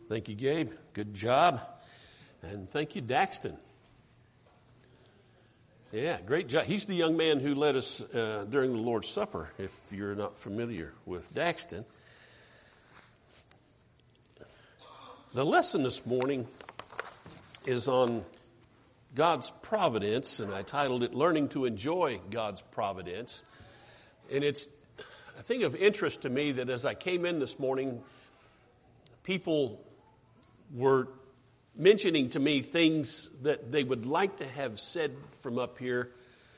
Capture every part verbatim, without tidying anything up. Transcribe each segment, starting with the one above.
Thank you, Gabe. Good job. And thank you, Daxton. Yeah, great job. He's the young man who led us uh, during the Lord's Supper, if you're not familiar with Daxton. The lesson this morning is on God's providence, and I titled it, Learning to Enjoy God's Providence. And it's a thing of interest to me that as I came in this morning, people were mentioning to me things that they would like to have said from up here.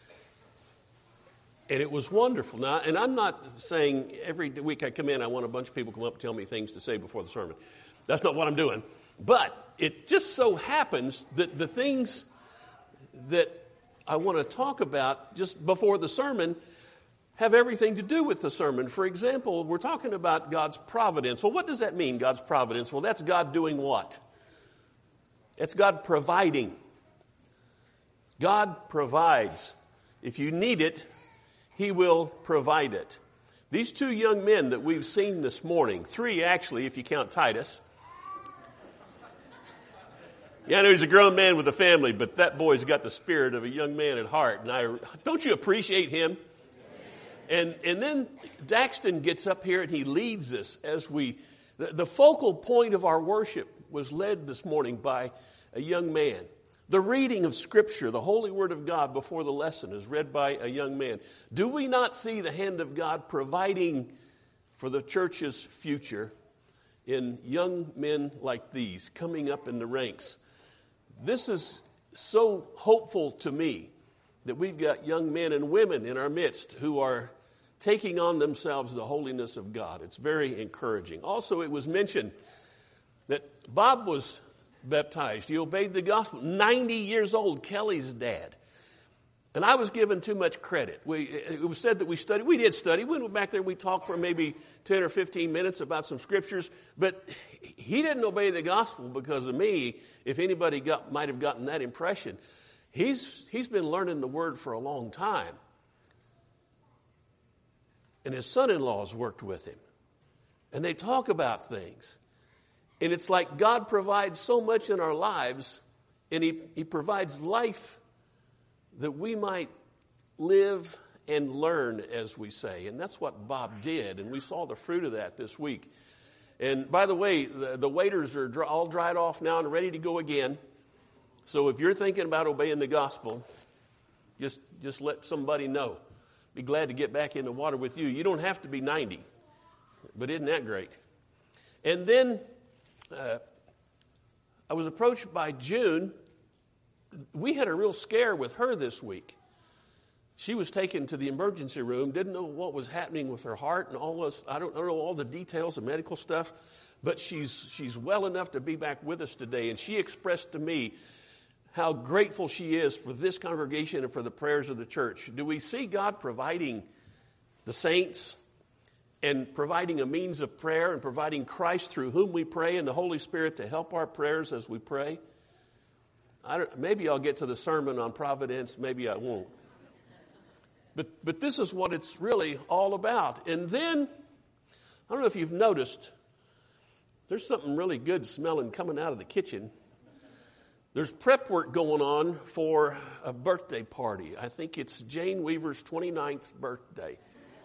And it was wonderful. Now, and I'm not saying every week I come in, I want a bunch of people to come up and tell me things to say before the sermon. That's not what I'm doing. But it just so happens that the things that I want to talk about just before the sermon have everything to do with the sermon. For example, we're talking about God's providence. Well, what does that mean, God's providence? Well, that's God doing what? It's God providing. God provides. If you need it, He will provide it. These two young men that we've seen this morning, three actually, if you count Titus. Yeah, I know he's a grown man with a family, but that boy's got the spirit of a young man at heart. And I, don't you appreciate him? And and then Daxton gets up here and he leads us as we, the, the focal point of our worship was led this morning by a young man. The reading of Scripture, the Holy Word of God before the lesson is read by a young man. Do we not see the hand of God providing for the church's future in young men like these coming up in the ranks? This is so hopeful to me that we've got young men and women in our midst who are taking on themselves the holiness of God. It's very encouraging. Also, it was mentioned that Bob was baptized. He obeyed the gospel. ninety years old, Kelly's dad. And I was given too much credit. We, it was said that we studied. We did study. We went back there and we talked for maybe ten or fifteen minutes about some scriptures. But he didn't obey the gospel because of me, if anybody got might have gotten that impression. He's He's been learning the word for a long time. And his son-in-law's worked with him. And they talk about things. And it's like God provides so much in our lives, and He, he provides life that we might live and learn, as we say. And that's what Bob did, and we saw the fruit of that this week. And by the way, the, the waiters are dry, all dried off now and ready to go again. So if you're thinking about obeying the gospel, just, just let somebody know. Be glad to get back in the water with you. You don't have to be ninety, but isn't that great? And then uh, I was approached by June. We had a real scare with her this week. She was taken to the emergency room, didn't know what was happening with her heart and all this. I don't, I don't know all the details of medical stuff, but she's she's well enough to be back with us today. And she expressed to me how grateful she is for this congregation and for the prayers of the church. Do we see God providing the saints and providing a means of prayer and providing Christ through whom we pray and the Holy Spirit to help our prayers as we pray? I don't, maybe I'll get to the sermon on providence, maybe I won't. But but this is what it's really all about. And then, I don't know if you've noticed, there's something really good smelling coming out of the kitchen. There's prep work going on for a birthday party. I think it's Jane Weaver's twenty-ninth birthday.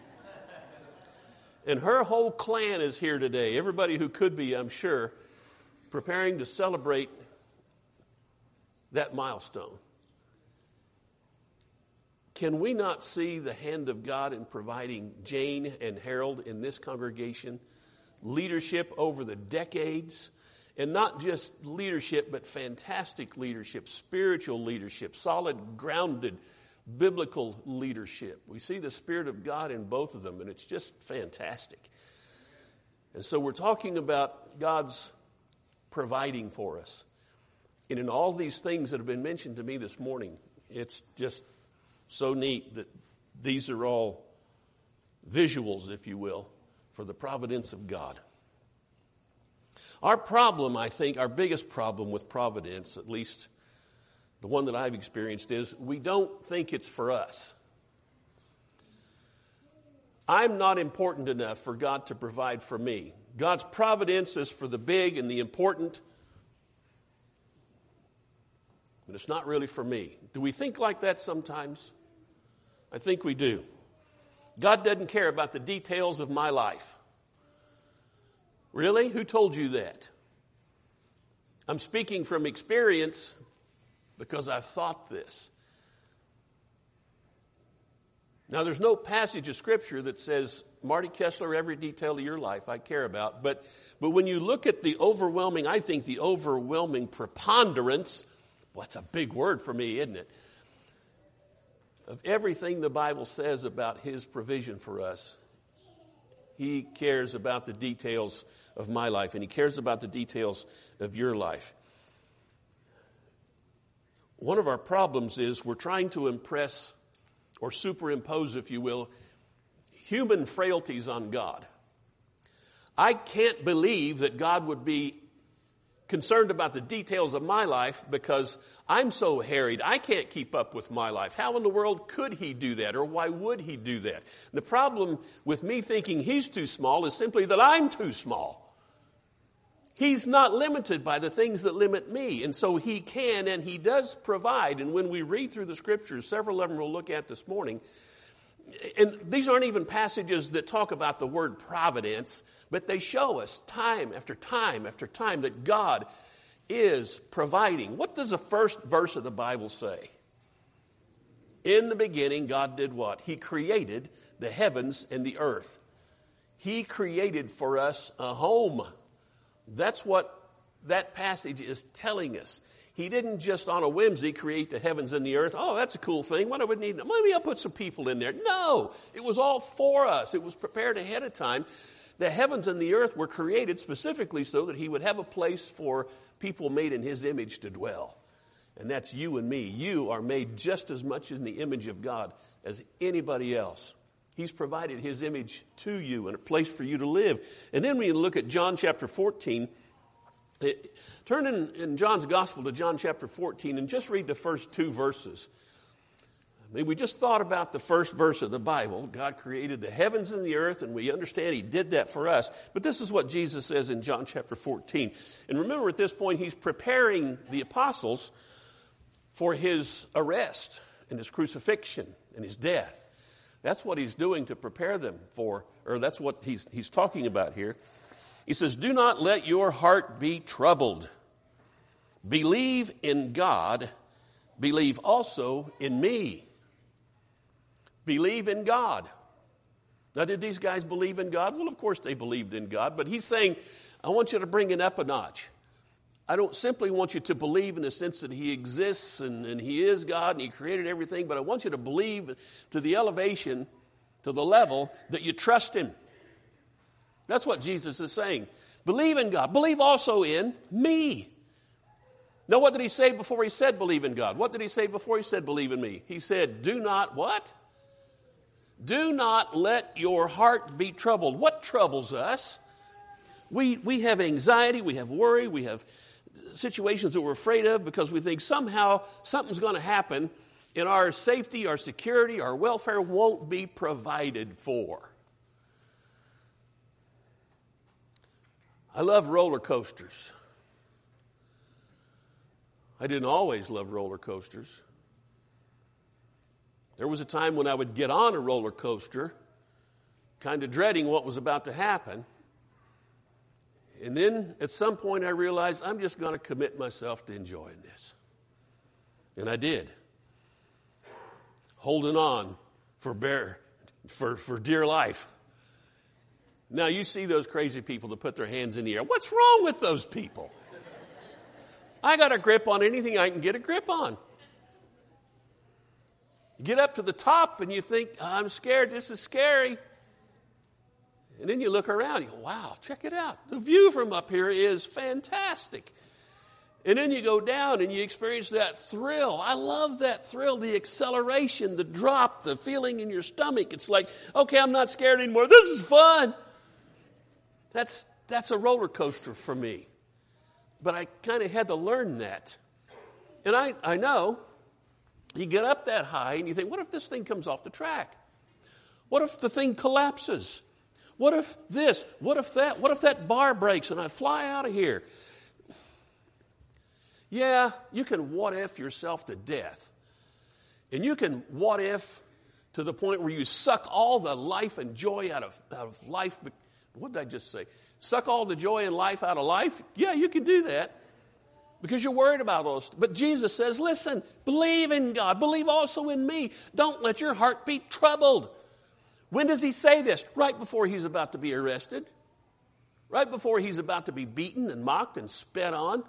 And her whole clan is here today. Everybody who could be, I'm sure, preparing to celebrate that milestone. Can we not see the hand of God in providing Jane and Harold in this congregation leadership over the decades? And not just leadership, but fantastic leadership, spiritual leadership, solid, grounded, biblical leadership. We see the Spirit of God in both of them, and it's just fantastic. And so we're talking about God's providing for us. And in all these things that have been mentioned to me this morning, it's just so neat that these are all visuals, if you will, for the providence of God. Our problem, I think, our biggest problem with providence, at least the one that I've experienced, is we don't think it's for us. I'm not important enough for God to provide for me. God's providence is for the big and the important, but it's not really for me. Do we think like that sometimes? I think we do. God doesn't care about the details of my life. Really? Who told you that? I'm speaking from experience because I've thought this. Now, there's no passage of Scripture that says, Marty Kessler, every detail of your life I care about. But, but when you look at the overwhelming, I think the overwhelming preponderance, well, that's a big word for me, isn't it? Of everything the Bible says about His provision for us, He cares about the details of my life, and He cares about the details of your life. One of our problems is we're trying to impress or superimpose, if you will, human frailties on God. I can't believe that God would be concerned about the details of my life because I'm so harried. I can't keep up with my life. How in the world could He do that, or why would He do that? The problem with me thinking He's too small is simply that I'm too small. He's not limited by the things that limit me, and so He can and He does provide. And when we read through the Scriptures, several of them we'll look at this morning, and these aren't even passages that talk about the word providence, but they show us time after time after time that God is providing. What does the first verse of the Bible say? In the beginning, God did what? He created the heavens and the earth. He created for us a home. That's what that passage is telling us. He didn't just on a whimsy create the heavens and the earth. Oh, that's a cool thing. What do we need? Maybe I'll put some people in there. No, it was all for us. It was prepared ahead of time. The heavens and the earth were created specifically so that He would have a place for people made in His image to dwell. And that's you and me. You are made just as much in the image of God as anybody else. He's provided His image to you and a place for you to live. And then we look at John chapter fourteen. It, turn in, in John's Gospel to John chapter fourteen and just read the first two verses. I mean, we just thought about the first verse of the Bible. God created the heavens and the earth, and we understand He did that for us. But this is what Jesus says in John chapter fourteen. And remember, at this point, He's preparing the apostles for His arrest and His crucifixion and His death. That's what He's doing to prepare them for, or that's what he's, he's talking about here. He says, do not let your heart be troubled. Believe in God. Believe also in me. Believe in God. Now, did these guys believe in God? Well, of course they believed in God, but He's saying, I want you to bring it up a notch. I don't simply want you to believe in the sense that He exists and, and He is God and He created everything, but I want you to believe to the elevation, to the level that you trust Him. That's what Jesus is saying. Believe in God. Believe also in me. Now, what did He say before He said believe in God? What did He say before He said believe in me? He said, do not what? Do not let your heart be troubled. What troubles us? We, we have anxiety, we have worry, we have situations that we're afraid of because we think somehow something's going to happen and our safety, our security, our welfare won't be provided for. I love roller coasters. I didn't always love roller coasters. There was a time when I would get on a roller coaster, kind of dreading what was about to happen. And then at some point I realized I'm just going to commit myself to enjoying this. And I did. Holding on for bear, for, for dear life. Now you see those crazy people that put their hands in the air. What's wrong with those people? I got a grip on anything I can get a grip on. You get up to the top and you think, I'm scared, this is scary. And then you look around, you go, wow, check it out. The view from up here is fantastic. And then you go down and you experience that thrill. I love that thrill, the acceleration, the drop, the feeling in your stomach. It's like, okay, I'm not scared anymore. This is fun. That's, that's a roller coaster for me. But I kind of had to learn that. And I, I know you get up that high and you think, what if this thing comes off the track? What if the thing collapses? What if this? What if that? What if that bar breaks and I fly out of here? Yeah, you can what if yourself to death. And you can what if to the point where you suck all the life and joy out of, out of life. What did I just say? Suck all the joy and life out of life? Yeah, you can do that because you're worried about those. But Jesus says, listen, believe in God. Believe also in me. Don't let your heart be troubled. When does he say this? Right before he's about to be arrested. Right before he's about to be beaten and mocked and spat on.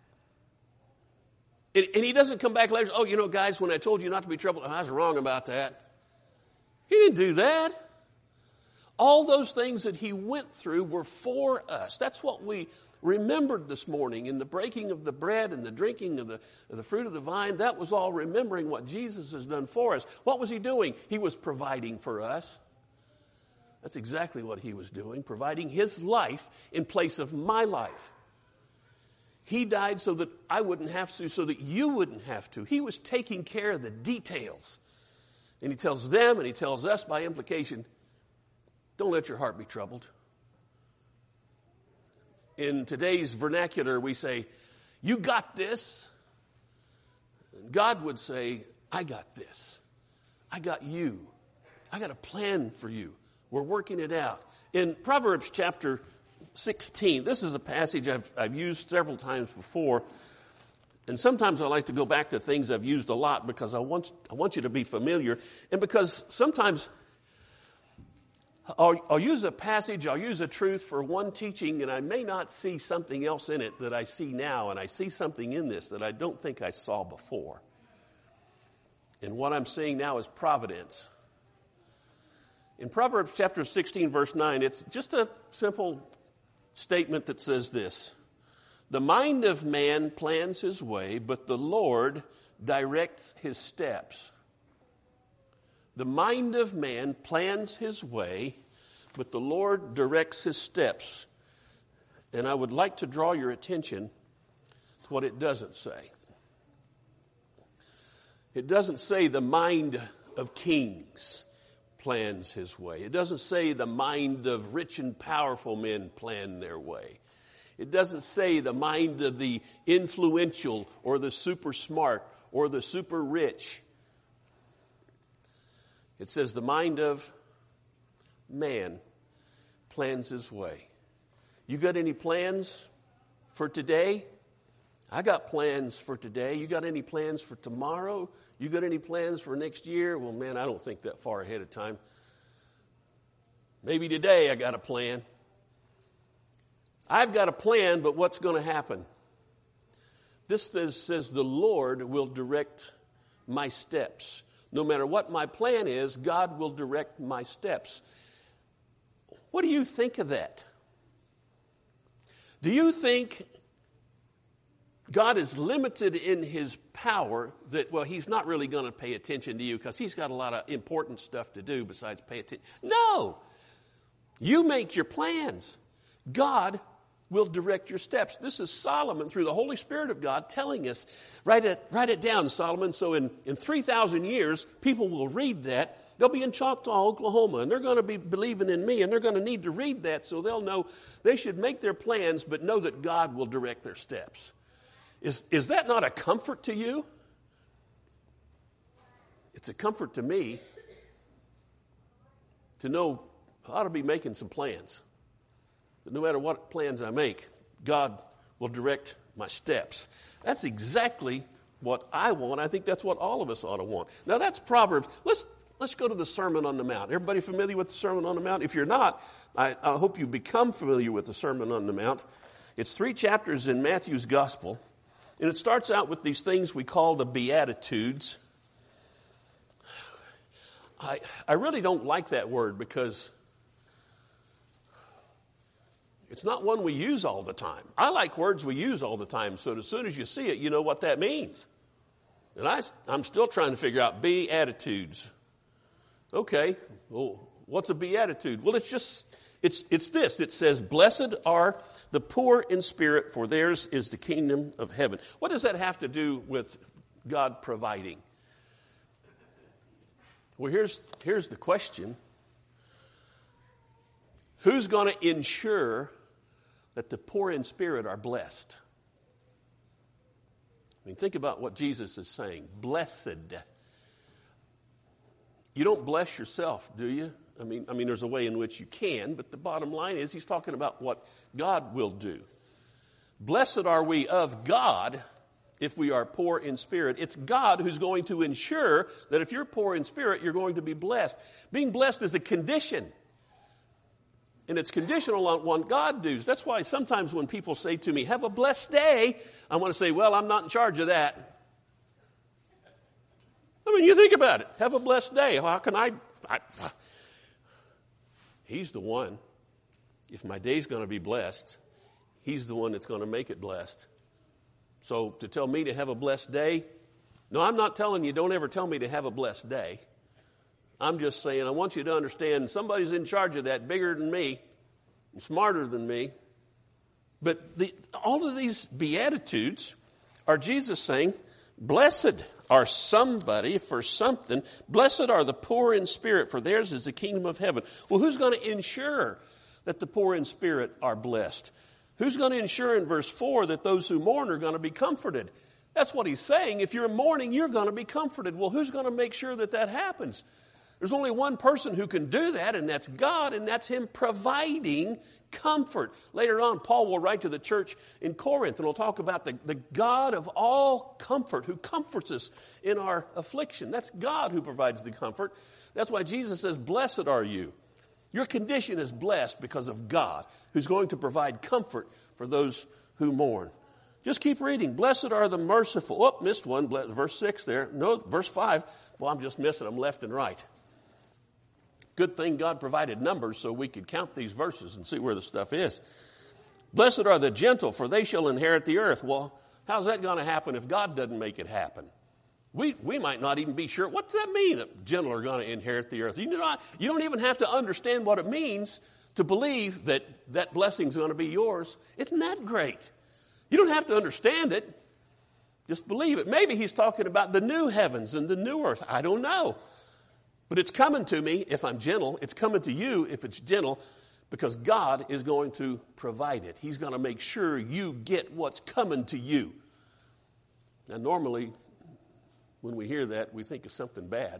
And, and he doesn't come back later, oh, you know, guys, when I told you not to be troubled, I was wrong about that. He didn't do that. All those things that he went through were for us. That's what we remembered this morning in the breaking of the bread and the drinking of the, of the fruit of the vine. That was all remembering what Jesus has done for us. What was he doing? He was providing for us. That's exactly what he was doing, providing his life in place of my life. He died so that I wouldn't have to, so that you wouldn't have to. He was taking care of the details. And he tells them and he tells us by implication, don't let your heart be troubled. In today's vernacular, we say, you got this. And God would say, I got this. I got you. I got a plan for you. We're working it out. In Proverbs chapter sixteen, this is a passage I've, I've used several times before. And sometimes I like to go back to things I've used a lot because I want, I want you to be familiar. And because sometimes I'll, I'll use a passage, I'll use a truth for one teaching, and I may not see something else in it that I see now. And I see something in this that I don't think I saw before. And what I'm seeing now is providence. In Proverbs chapter sixteen, verse nine, it's just a simple statement that says this. The mind of man plans his way, but the Lord directs his steps. The mind of man plans his way, but the Lord directs his steps. And I would like to draw your attention to what it doesn't say. It doesn't say the mind of kings plans his way. It doesn't say the mind of rich and powerful men plan their way. It doesn't say the mind of the influential or the super smart or the super rich. It says the mind of man plans his way. You got any plans for today? I got plans for today. You got any plans for tomorrow? You got any plans for next year? Well, man, I don't think that far ahead of time. Maybe today I got a plan. I've got a plan, but what's going to happen? This says the Lord will direct my steps. No matter what my plan is, God will direct my steps. What do you think of that? Do you think God is limited in his power that, well, he's not really going to pay attention to you because he's got a lot of important stuff to do besides pay attention? No. You make your plans. God will direct your steps. This is Solomon through the Holy Spirit of God telling us, write it, write it down, Solomon, so in, in three thousand years, people will read that. They'll be in Choctaw, Oklahoma, and they're going to be believing in me, and they're going to need to read that so they'll know they should make their plans, but know that God will direct their steps. Is, is that not a comfort to you? It's a comfort to me to know I ought to be making some plans. But no matter what plans I make, God will direct my steps. That's exactly what I want. I think that's what all of us ought to want. Now that's Proverbs. Let's let's go to the Sermon on the Mount. Everybody familiar with the Sermon on the Mount? If you're not, I, I hope you become familiar with the Sermon on the Mount. It's three chapters in Matthew's Gospel. And it starts out with these things we call the Beatitudes. I I really don't like that word because it's not one we use all the time. I like words we use all the time, so as soon as you see it, you know what that means. And I, I'm still trying to figure out Beatitudes. Okay, well, what's a Beatitude? Well, it's just, it's it's this. It says, blessed are the poor in spirit, for theirs is the kingdom of heaven. What does that have to do with God providing? Well, here's here's the question. Who's going to ensure that the poor in spirit are blessed? I mean, think about what Jesus is saying. Blessed. You don't bless yourself, do you? I mean, I mean, there's a way in which you can, but the bottom line is he's talking about what God will do. Blessed are we of God if we are poor in spirit. It's God who's going to ensure that if you're poor in spirit, you're going to be blessed. Being blessed is a condition. And it's conditional on what God does. That's why sometimes when people say to me, have a blessed day, I want to say, well, I'm not in charge of that. I mean, you think about it. Have a blessed day. How can I? I he's the one. If my day's going to be blessed, he's the one that's going to make it blessed. So to tell me to have a blessed day, no, I'm not telling you, don't ever tell me to have a blessed day. I'm just saying, I want you to understand somebody's in charge of that, bigger than me, and smarter than me. But the, all of these Beatitudes are Jesus saying, blessed are somebody for something. Blessed are the poor in spirit, for theirs is the kingdom of heaven. Well, who's going to ensure that the poor in spirit are blessed? Who's going to ensure in verse four that those who mourn are going to be comforted? That's what he's saying. If you're mourning, you're going to be comforted. Well, who's going to make sure that that happens? There's only one person who can do that, and that's God, and that's him providing comfort. Later on, Paul will write to the church in Corinth, and we'll talk about the, the God of all comfort who comforts us in our affliction. That's God who provides the comfort. That's why Jesus says, blessed are you. Your condition is blessed because of God, who's going to provide comfort for those who mourn. Just keep reading. Blessed are the merciful. Oh, missed one. Verse six there. No, verse five. Well, I'm just missing them left and right. Good thing God provided numbers so we could count these verses and see where the stuff is. Blessed are the gentle, for they shall inherit the earth. Well, how's that going to happen if God doesn't make it happen? We we might not even be sure. What does that mean, that gentle are going to inherit the earth? You, know, you don't even have to understand what it means to believe that that blessing is going to be yours. Isn't that great? You don't have to understand it. Just believe it. Maybe he's talking about the new heavens and the new earth. I don't know. But it's coming to me if I'm gentle. It's coming to you if it's gentle, because God is going to provide it. He's going to make sure you get what's coming to you. Now, normally, when we hear that, we think of something bad.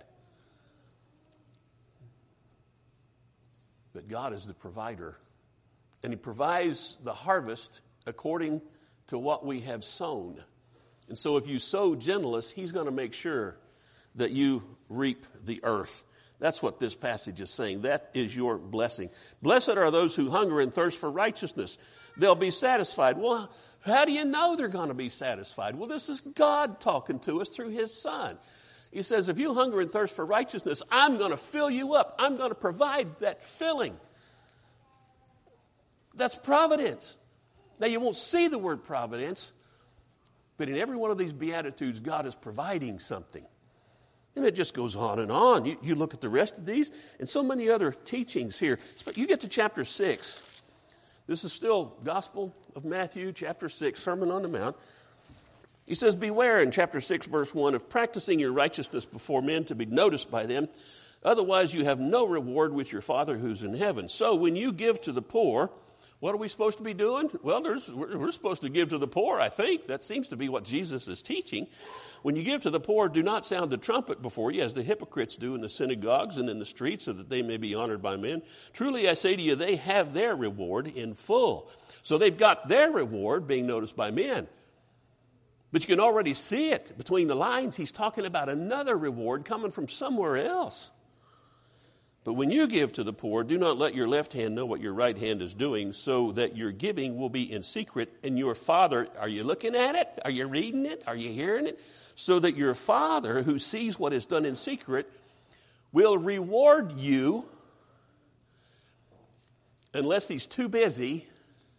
But God is the provider. And he provides the harvest according to what we have sown. And so if you sow gentleness, he's going to make sure that you reap the earth. That's what this passage is saying. That is your blessing. Blessed are those who hunger and thirst for righteousness. They'll be satisfied. Well, how do you know they're going to be satisfied? Well, this is God talking to us through his Son. He says, if you hunger and thirst for righteousness, I'm going to fill you up. I'm going to provide that filling. That's providence. Now, you won't see the word providence, but in every one of these Beatitudes, God is providing something. And it just goes on and on. You, you look at the rest of these and so many other teachings here. You get to chapter six. This is still Gospel of Matthew, chapter six, Sermon on the Mount. He says, beware in chapter six, verse one, of practicing your righteousness before men to be noticed by them. Otherwise, you have no reward with your Father who's in heaven. So when you give to the poor, what are we supposed to be doing? Well, there's, we're, we're supposed to give to the poor, I think. That seems to be what Jesus is teaching. When you give to the poor, do not sound the trumpet before you, as the hypocrites do in the synagogues and in the streets, so that they may be honored by men. Truly, I say to you, they have their reward in full. So they've got their reward being noticed by men. But you can already see it between the lines. He's talking about another reward coming from somewhere else. But when you give to the poor, do not let your left hand know what your right hand is doing, so that your giving will be in secret. And your Father, are you looking at it? Are you reading it? Are you hearing it? So that your Father, who sees what is done in secret, will reward you, unless he's too busy,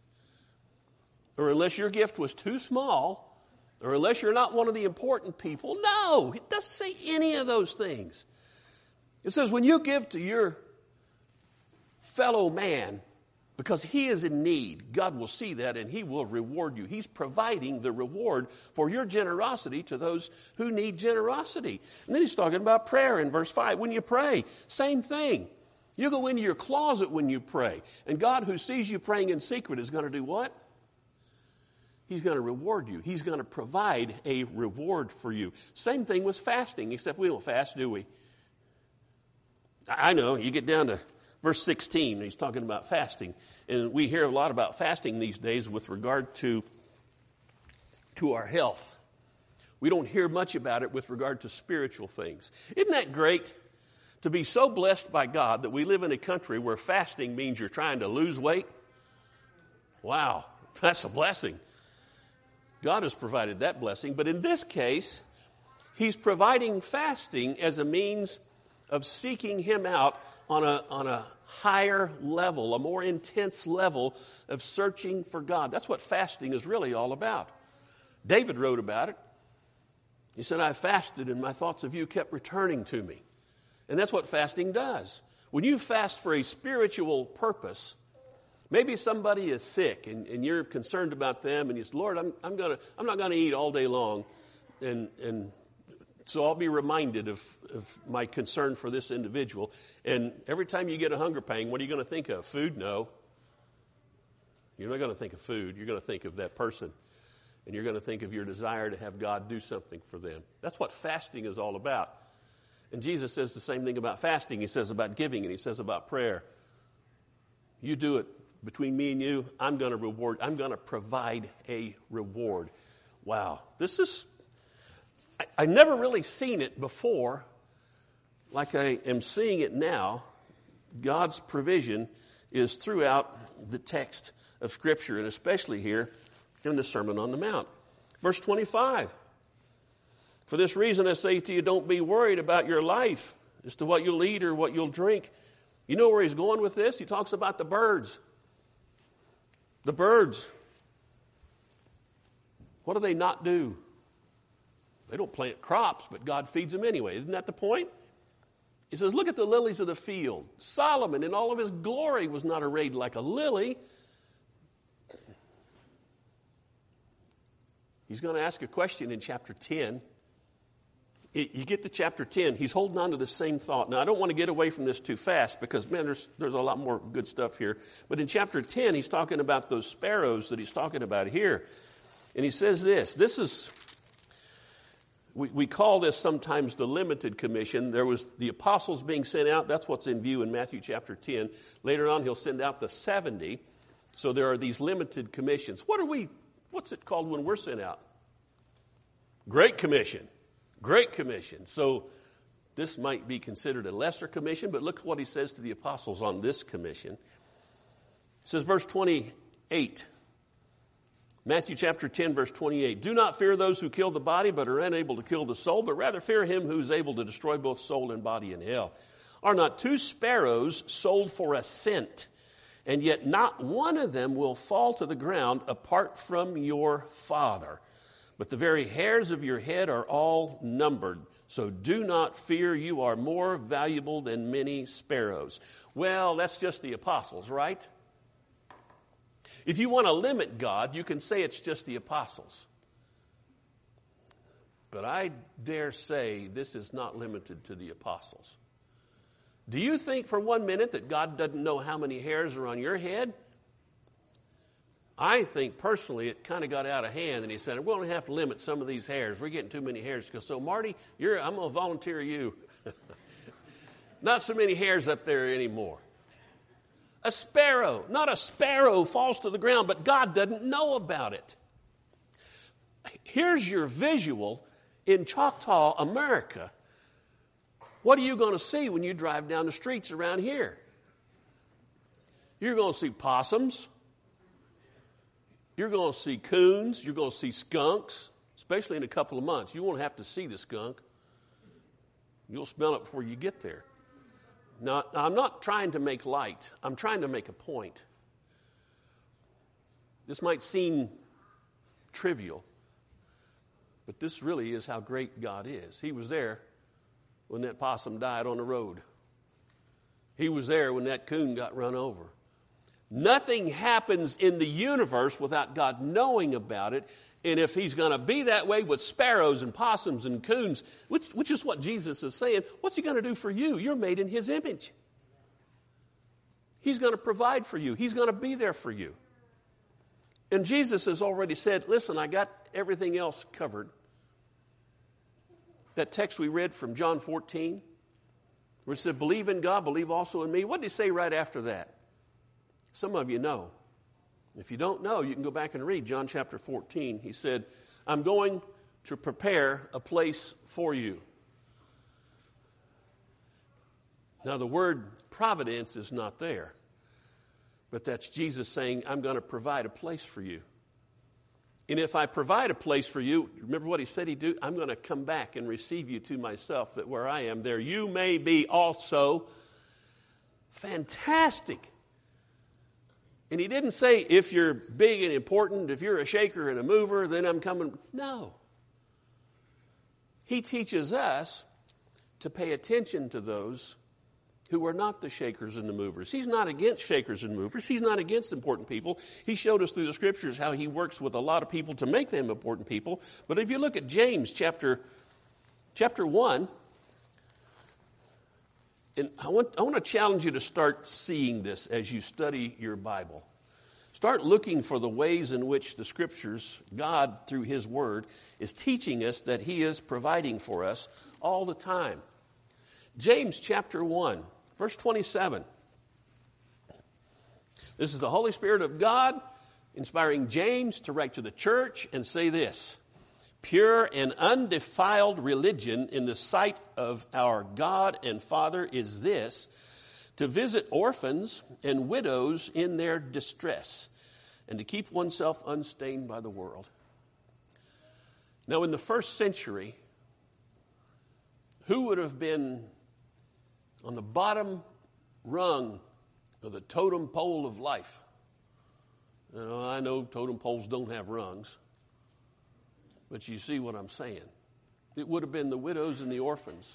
or unless your gift was too small, or unless you're not one of the important people. No, it doesn't say any of those things. It says when you give to your fellow man, because he is in need, God will see that and he will reward you. He's providing the reward for your generosity to those who need generosity. And then he's talking about prayer in verse five. When you pray, same thing. You go into your closet when you pray, and God who sees you praying in secret is going to do what? He's going to reward you. He's going to provide a reward for you. Same thing with fasting, except we don't fast, do we? I know, you get down to verse sixteen, he's talking about fasting. And we hear a lot about fasting these days with regard to, to our health. We don't hear much about it with regard to spiritual things. Isn't that great? To be so blessed by God that we live in a country where fasting means you're trying to lose weight. Wow, that's a blessing. God has provided that blessing. But in this case, he's providing fasting as a means of seeking him out on a, on a higher level, a more intense level of searching for God. That's what fasting is really all about. David wrote about it. He said, I fasted and my thoughts of you kept returning to me. And that's what fasting does. When you fast for a spiritual purpose, maybe somebody is sick and, and you're concerned about them and you say, Lord, I'm, I'm, gonna, I'm not going to eat all day long. And, and so I'll be reminded of, of my concern for this individual. And every time you get a hunger pang, what are you going to think of? Food? No. You're not going to think of food. You're going to think of that person. And you're going to think of your desire to have God do something for them. That's what fasting is all about. And Jesus says the same thing about fasting. He says about giving, and he says about prayer. You do it between me and you, I'm going to reward, I'm going to provide a reward. Wow. This is, I, I never really seen it before like I am seeing it now. God's provision is throughout the text of Scripture, and especially here in the Sermon on the Mount. Verse twenty-five. For this reason I say to you, don't be worried about your life as to what you'll eat or what you'll drink. You know where he's going with this? He talks about the birds. The birds. What do they not do? They don't plant crops, but God feeds them anyway. Isn't that the point? He says, look at the lilies of the field. Solomon in all of his glory was not arrayed like a lily. He's going to ask a question in chapter ten. You get to chapter ten, he's holding on to the same thought. Now, I don't want to get away from this too fast because, man, there's, there's a lot more good stuff here. But in chapter ten, he's talking about those sparrows that he's talking about here. And he says this. This is, we, we call this sometimes the limited commission. There was the apostles being sent out. That's what's in view in Matthew chapter ten. Later on, he'll send out the seventy. So there are these limited commissions. What are we, what's it called when we're sent out? Great Commission. Great Commission. So this might be considered a lesser commission, but look what he says to the apostles on this commission. It says, verse twenty-eight, Matthew chapter ten, verse twenty-eight, do not fear those who kill the body, but are unable to kill the soul, but rather fear him who is able to destroy both soul and body in hell. Are not two sparrows sold for a cent, and yet not one of them will fall to the ground apart from your Father? But the very hairs of your head are all numbered. So do not fear, you are more valuable than many sparrows. Well, that's just the apostles, right? If you want to limit God, you can say it's just the apostles. But I dare say this is not limited to the apostles. Do you think for one minute that God doesn't know how many hairs are on your head? I think personally it kind of got out of hand, and he said, we're going to have to limit some of these hairs. We're getting too many hairs. So, Marty, you're, I'm going to volunteer you. Not so many hairs up there anymore. A sparrow, not a sparrow falls to the ground, but God doesn't know about it. Here's your visual in Choctaw, America. What are you going to see when you drive down the streets around here? You're going to see possums. You're going to see coons. You're going to see skunks, especially in a couple of months. You won't have to see the skunk. You'll smell it before you get there. Now, I'm not trying to make light. I'm trying to make a point. This might seem trivial, but this really is how great God is. He was there when that possum died on the road. He was there when that coon got run over. Nothing happens in the universe without God knowing about it. And if he's going to be that way with sparrows and possums and coons, which, which is what Jesus is saying, what's he going to do for you? You're made in his image. He's going to provide for you. He's going to be there for you. And Jesus has already said, listen, I got everything else covered. That text we read from John fourteen, where it said, believe in God, believe also in me. What did he say right after that? Some of you know. If you don't know, you can go back and read John chapter fourteen. He said, I'm going to prepare a place for you. Now, the word providence is not there, but that's Jesus saying, I'm going to provide a place for you. And if I provide a place for you, remember what he said he'd do? I'm going to come back and receive you to myself, that where I am, there you may be also. Fantastic. And he didn't say, if you're big and important, if you're a shaker and a mover, then I'm coming. No. He teaches us to pay attention to those who are not the shakers and the movers. He's not against shakers and movers. He's not against important people. He showed us through the scriptures how he works with a lot of people to make them important people. But if you look at James chapter, chapter one, and I want, I want to challenge you to start seeing this as you study your Bible. Start looking for the ways in which the scriptures, God through his word, is teaching us that he is providing for us all the time. James chapter one. Verse twenty-seven. This is the Holy Spirit of God inspiring James to write to the church and say this. Pure and undefiled religion in the sight of our God and Father is this, to visit orphans and widows in their distress, and to keep oneself unstained by the world. Now, in the first century, who would have been on the bottom rung of the totem pole of life? You know, I know totem poles don't have rungs, but you see what I'm saying. It would have been the widows and the orphans.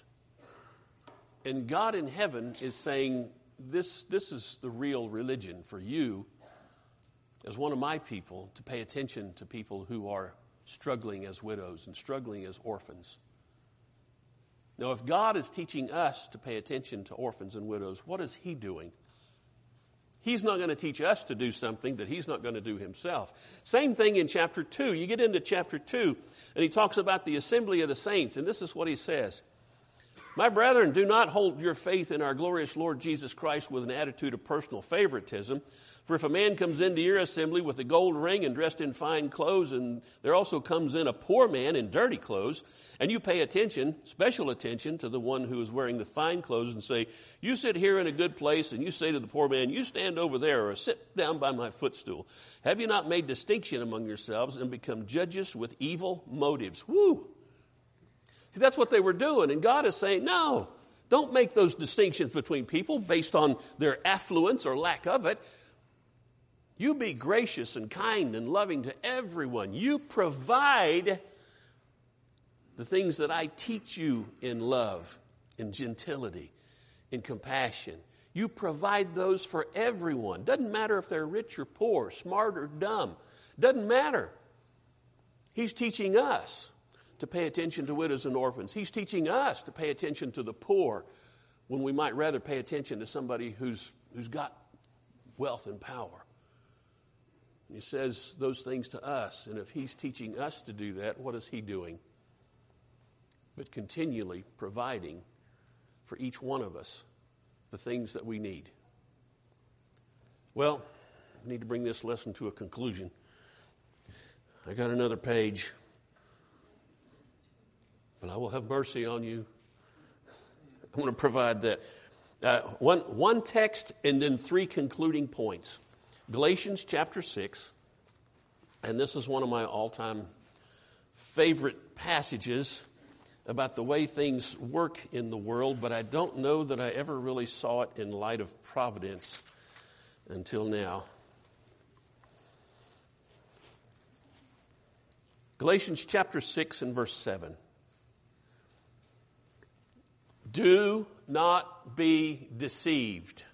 And God in heaven is saying, this, this is the real religion for you as one of my people, to pay attention to people who are struggling as widows and struggling as orphans. Now, if God is teaching us to pay attention to orphans and widows, what is he doing? He's not going to teach us to do something that he's not going to do himself. Same thing in chapter two. You get into chapter two, and he talks about the assembly of the saints, and this is what he says. My brethren, do not hold your faith in our glorious Lord Jesus Christ with an attitude of personal favoritism. For if a man comes into your assembly with a gold ring and dressed in fine clothes, and there also comes in a poor man in dirty clothes, and you pay attention, special attention, to the one who is wearing the fine clothes and say, you sit here in a good place, and you say to the poor man, you stand over there, or sit down by my footstool. Have you not made distinction among yourselves and become judges with evil motives? Woo! See, that's what they were doing, and God is saying, no, don't make those distinctions between people based on their affluence or lack of it. You be gracious and kind and loving to everyone. You provide the things that I teach you in love, in gentility, in compassion. You provide those for everyone. Doesn't matter if they're rich or poor, smart or dumb. Doesn't matter. He's teaching us to pay attention to widows and orphans. He's teaching us to pay attention to the poor when we might rather pay attention to somebody who's who's got wealth and power. He says those things to us, and if he's teaching us to do that, what is he doing? But continually providing for each one of us the things that we need. Well, I need to bring this lesson to a conclusion. I got another page, but I will have mercy on you. I'm going to provide that. Uh, one, one text and then three concluding points. Galatians chapter six, and this is one of my all-time favorite passages about the way things work in the world, but I don't know that I ever really saw it in light of providence until now. Galatians chapter six and verse seven. Do not be deceived.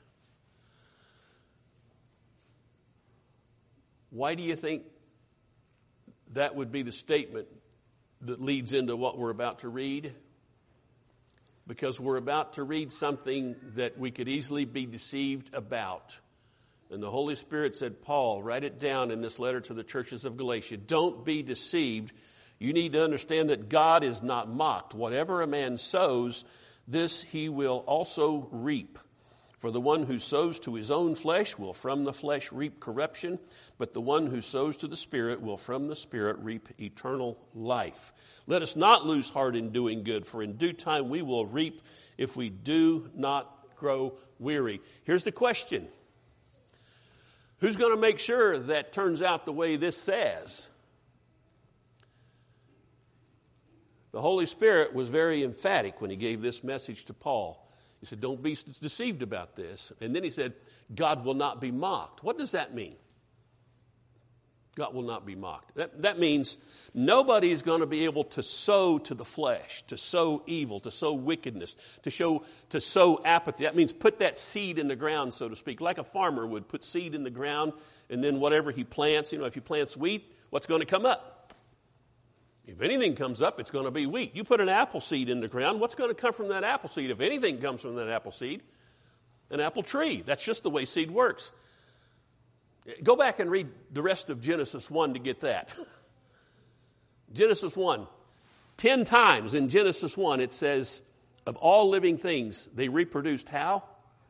Why do you think that would be the statement that leads into what we're about to read? because we're about to read something that we could easily be deceived about. And the Holy Spirit said, Paul, write it down in this letter to the churches of Galatia. Don't be deceived. You need to understand that God is not mocked. Whatever a man sows, this he will also reap. For the one who sows to his own flesh will from the flesh reap corruption, but the one who sows to the Spirit will from the Spirit reap eternal life. Let us not lose heart in doing good, for in due time we will reap if we do not grow weary. Here's the question. Who's going to make sure that turns out the way this says? The Holy Spirit was very emphatic when he gave this message to Paul. He said, don't be deceived about this. And then he said, God will not be mocked. What does that mean? God will not be mocked. That, that means nobody's going to be able to sow to the flesh, to sow evil, to sow wickedness, to show, to sow apathy. That means put that seed in the ground, so to speak, like a farmer would put seed in the ground, and then whatever he plants, you know, if he plants wheat, what's going to come up? If anything comes up, it's going to be wheat. You put an apple seed in the ground, what's going to come from that apple seed? If anything comes from that apple seed, an apple tree. That's just the way seed works. Go back and read the rest of Genesis one to get that. Genesis one. Ten times in Genesis one it says, of all living things, they reproduced how?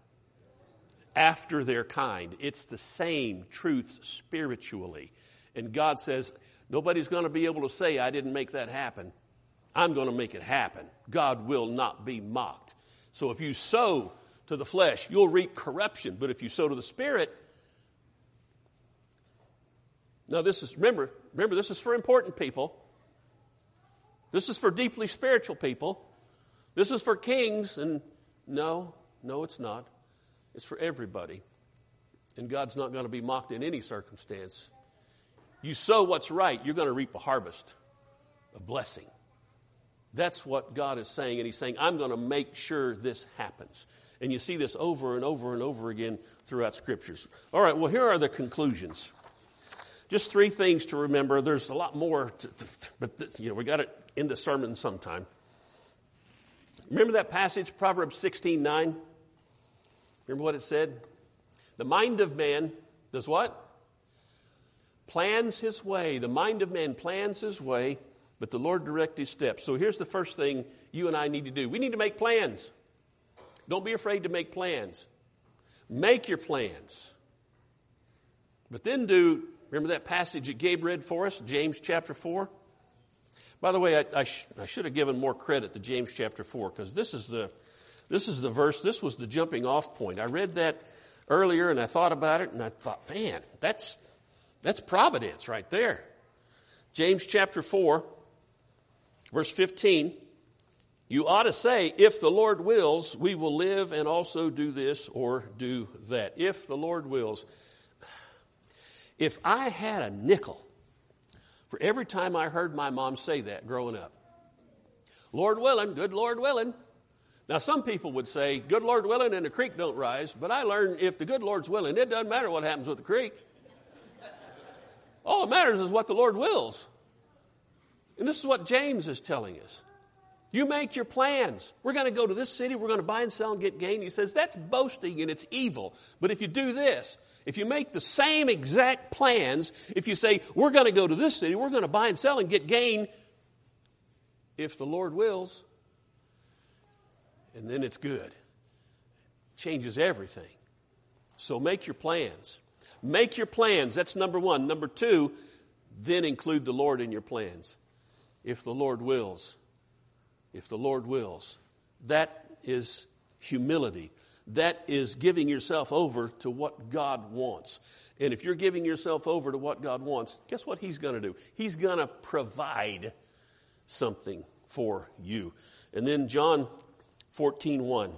After their kind. It's the same truth spiritually. And God says, nobody's going to be able to say, I didn't make that happen. I'm going to make it happen. God will not be mocked. So if you sow to the flesh, you'll reap corruption. But if you sow to the Spirit, now this is, remember, remember, this is for important people. This is for deeply spiritual people. This is for kings. And no, no, it's not. It's for everybody. And God's not going to be mocked in any circumstance. You sow what's right, you're going to reap a harvest of blessing. That's what God is saying. And he's saying, I'm going to make sure this happens. And you see this over and over and over again throughout Scriptures. All right, well, here are the conclusions. Just three things to remember. There's a lot more, to, to, but this, you know, we got to end the sermon sometime. Remember that passage, Proverbs sixteen nine? Remember what it said? The mind of man does what? Plans his way. The mind of man plans his way, but the Lord directs his steps. So here's the first thing you and I need to do. We need to make plans. Don't be afraid to make plans. Make your plans. But then do, remember that passage that Gabe read for us, James chapter four? By the way, I, I, sh- I should have given more credit to James chapter four, because this is the this is the verse, this was the jumping off point. I read that earlier and I thought about it and I thought, man, that's that's providence right there. James chapter four, verse fifteen. You ought to say, if the Lord wills, we will live and also do this or do that. If the Lord wills. If I had a nickel for every time I heard my mom say that growing up, Lord willing, good Lord willing. Now some people would say, good Lord willing and the creek don't rise, but I learned if the good Lord's willing, it doesn't matter what happens with the creek. All that matters is what the Lord wills. And this is what James is telling us. You make your plans. We're going to go to this city. We're going to buy and sell and get gain. He says that's boasting and it's evil. But if you do this, if you make the same exact plans, if you say we're going to go to this city, we're going to buy and sell and get gain, if the Lord wills, and then it's good. Changes everything. So make your plans. Make your plans. That's number one. Number two, then include the Lord in your plans. If the Lord wills. If the Lord wills. That is humility. That is giving yourself over to what God wants. And if you're giving yourself over to what God wants, guess what He's going to do? He's going to provide something for you. And then John fourteen one.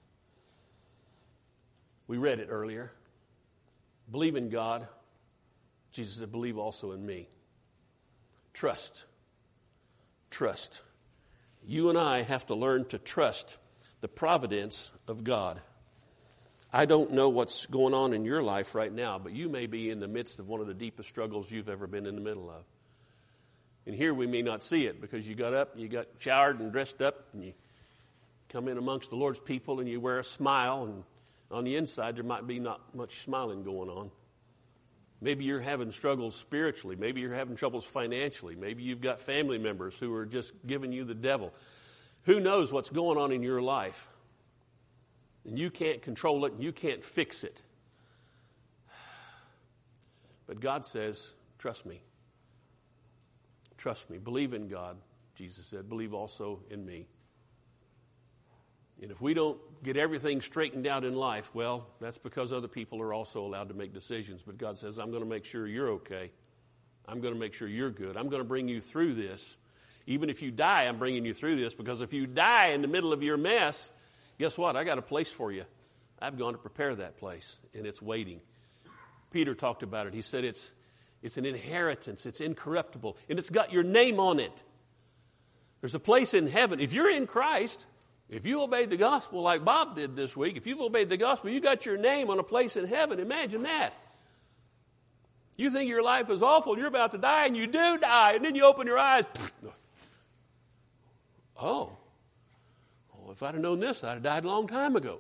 We read it earlier. Believe in God. Jesus said, believe also in me. Trust. Trust. You and I have to learn to trust the providence of God. I don't know what's going on in your life right now, but you may be in the midst of one of the deepest struggles you've ever been in the middle of. And here we may not see it because you got up, you got showered and dressed up, and you come in amongst the Lord's people and you wear a smile, and on the inside there might be not much smiling going on. Maybe you're having struggles spiritually. Maybe you're having troubles financially. Maybe you've got family members who are just giving you the devil. Who knows what's going on in your life? And you can't control it and you can't fix it. But God says, trust me. Trust me. Believe in God, Jesus said. Believe also in me. And if we don't get everything straightened out in life, well, that's because other people are also allowed to make decisions. But God says, I'm going to make sure you're okay. I'm going to make sure you're good. I'm going to bring you through this. Even if you die, I'm bringing you through this, because if you die in the middle of your mess, guess what? I got a place for you. I've gone to prepare that place, and it's waiting. Peter talked about it. He said it's it's an inheritance. It's incorruptible, and it's got your name on it. There's a place in heaven. If you're in Christ, if you obeyed the gospel like Bob did this week, if you've obeyed the gospel, you got your name on a place in heaven. Imagine that. You think your life is awful and you're about to die, and you do die, and then you open your eyes. Oh, well, if I'd have known this, I'd have died a long time ago.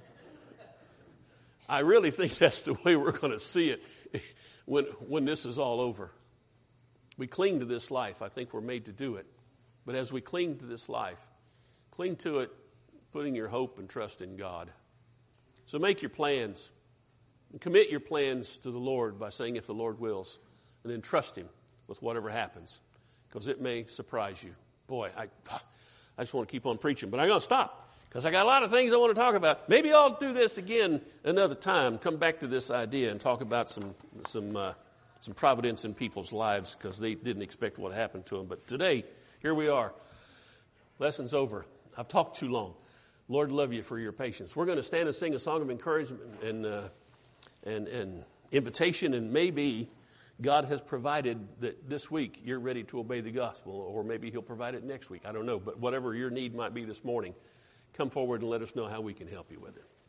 I really think that's the way we're going to see it when, when this is all over. We cling to this life. I think we're made to do it. But as we cling to this life, cling to it, putting your hope and trust in God. So make your plans. And commit your plans to the Lord by saying, if the Lord wills. And then trust Him with whatever happens. Because it may surprise you. Boy, I, I just want to keep on preaching. But I'm going to stop. Because I got a lot of things I want to talk about. Maybe I'll do this again another time. Come back to this idea and talk about some some uh, some providence in people's lives, because they didn't expect what happened to them. But today, here we are. Lesson's over. I've talked too long. Lord love you for your patience. We're going to stand and sing a song of encouragement and uh, and and invitation, and maybe God has provided that this week you're ready to obey the gospel, or maybe He'll provide it next week. I don't know, but whatever your need might be this morning, come forward and let us know how we can help you with it.